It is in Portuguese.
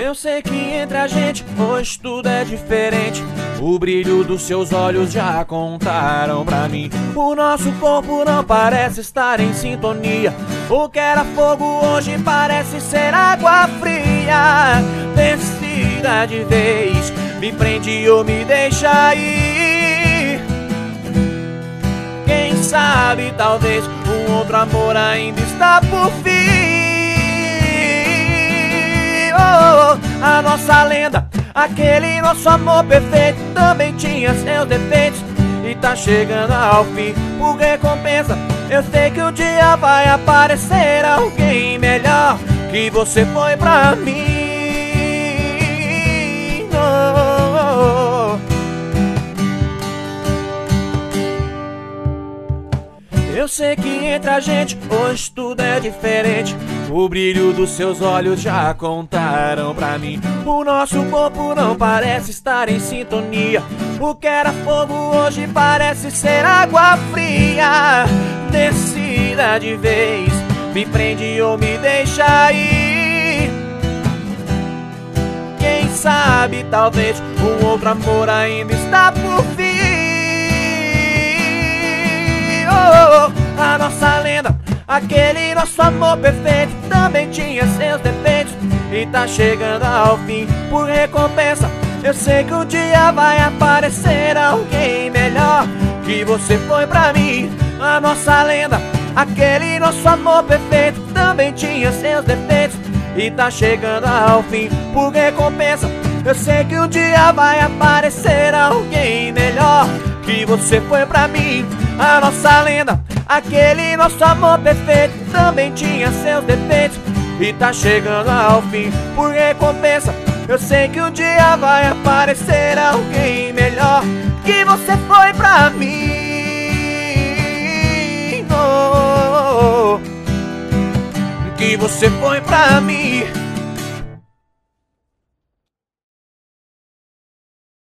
Eu sei que entre a gente hoje tudo é diferente. O brilho dos seus olhos já contaram pra mim. O nosso corpo não parece estar em sintonia. O que era fogo hoje parece ser água fria. Decida de vez, me prende ou me deixa ir. Quem sabe talvez um outro amor ainda está por vir. A nossa lenda, aquele nosso amor perfeito, também tinha seus defeitos e tá chegando ao fim. Por recompensa, eu sei que um dia vai aparecer alguém melhor que você foi pra mim. Eu sei que entre a gente hoje tudo é diferente. O brilho dos seus olhos já contaram pra mim. O nosso corpo não parece estar em sintonia. O que era fogo hoje parece ser água fria. Decida de vez, me prende ou me deixa ir. Quem sabe talvez um outro amor ainda está por vir. A nossa lenda, aquele nosso amor perfeito, também tinha seus defeitos e tá chegando ao fim. Por recompensa, eu sei que um dia vai aparecer alguém melhor que você foi pra mim. A nossa lenda, aquele nosso amor perfeito, também tinha seus defeitos e tá chegando ao fim. Por recompensa, eu sei que um dia vai aparecer alguém melhor que você foi pra mim. A nossa lenda, aquele nosso amor perfeito, também tinha seus defeitos e tá chegando ao fim. Por recompensa, eu sei que um dia vai aparecer alguém melhor que você foi pra mim. Oh, que você foi pra mim.